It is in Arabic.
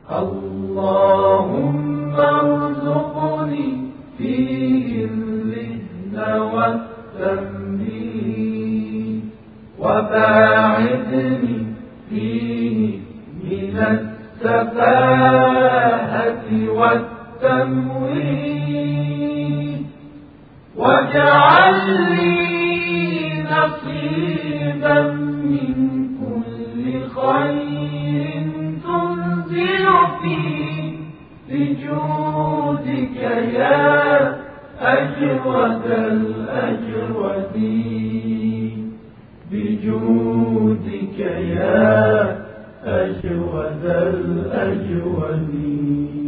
اللهم ارزقني فيه الذهن والتمرين، وباعدني فيه من السفاهة والتموين، واجعل لي نصيبا من كل خير تنزل فيه بجودك يا أجود الأجودين، بجودك يا أجود الأجودين.